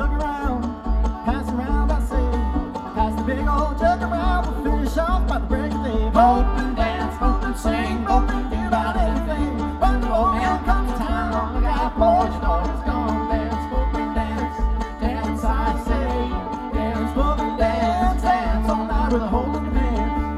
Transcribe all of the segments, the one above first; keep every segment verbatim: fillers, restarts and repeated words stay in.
mug around, pass around, I say, pass the big old jug around, we'll finish off by the break of day. Vote and dance, vote and sing, vote and do about anything. When the old man comes to town, look out, boys, you know he's gonna dance, vote and dance, dance, I say, dance, vote and dance, dance all night with a hole in your pants.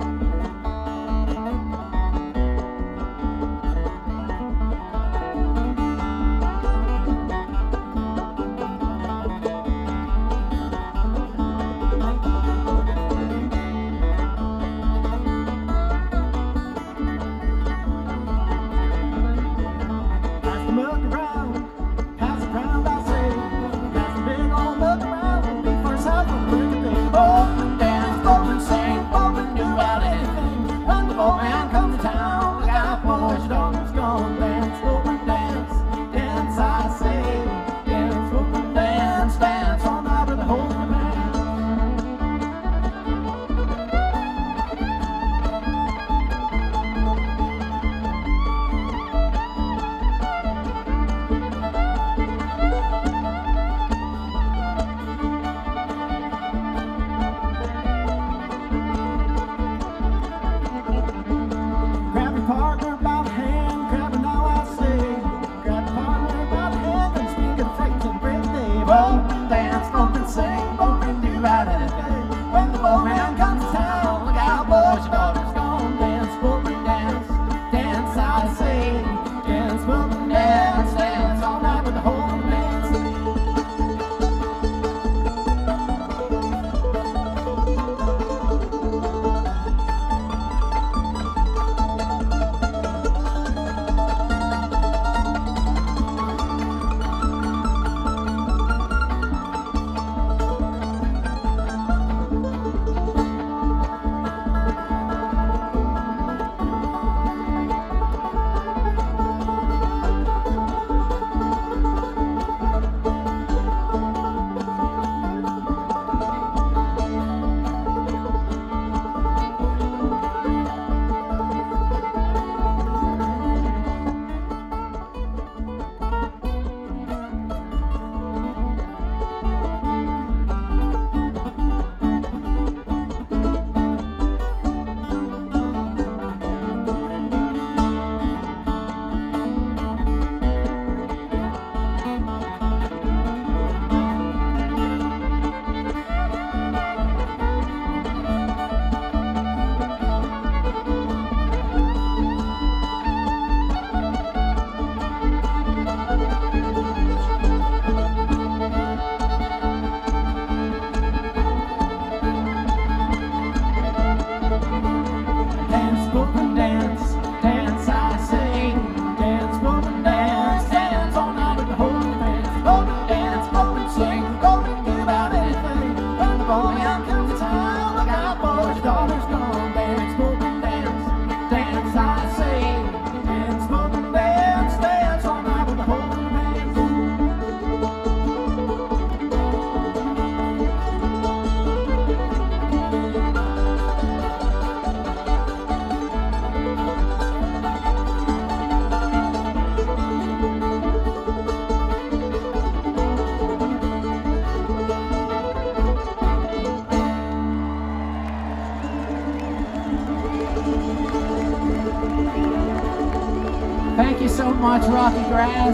Thank you so much, Rocky Grass,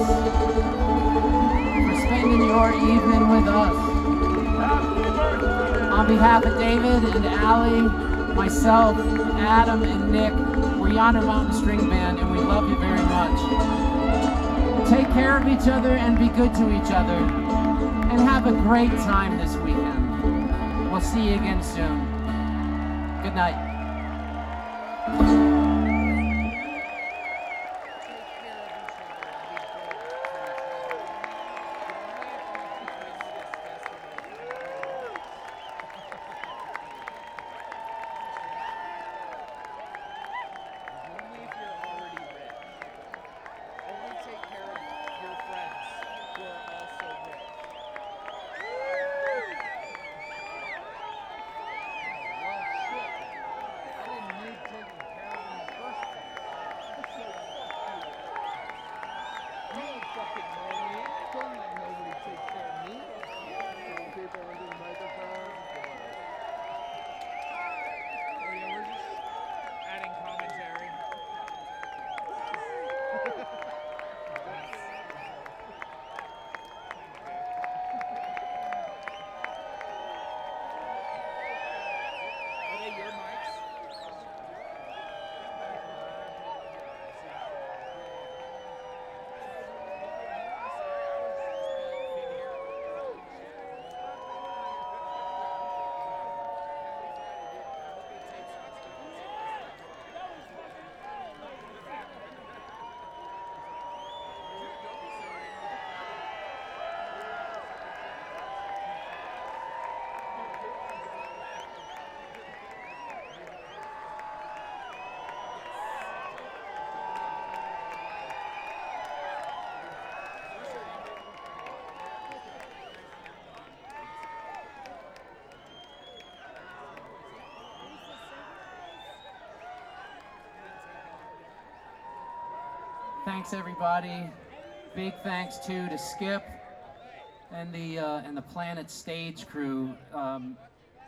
for spending your evening with us. On behalf of David and Allie, myself, Adam, and Nick, we're Yonder Mountain String Band, and we love you very much. Take care of each other and be good to each other, and have a great time this weekend. We'll see you again soon. Good night. Taking care of thanks everybody. Big thanks too to Skip and the uh, and the Planet Stage crew. Um,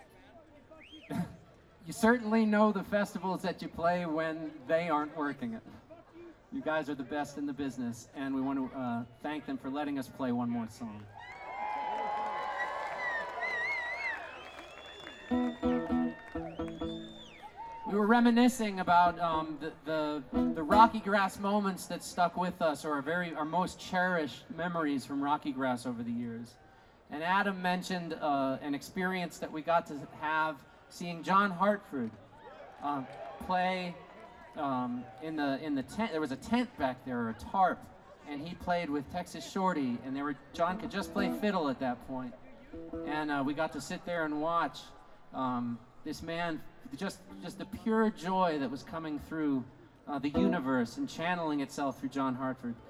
you certainly know the festivals that you play when they aren't working it. You guys are the best in the business, and we want to uh, thank them for letting us play one more song. We were reminiscing about um, the, the the Rocky Grass moments that stuck with us, or our very our most cherished memories from Rocky Grass over the years. And Adam mentioned uh, an experience that we got to have seeing John Hartford uh, play um, in the in the tent. There was a tent back there, or a tarp, and he played with Texas Shorty. And they were John could just play fiddle at that point, and uh, we got to sit there and watch um, this man. Just, just the pure joy that was coming through uh, the universe and channeling itself through John Hartford.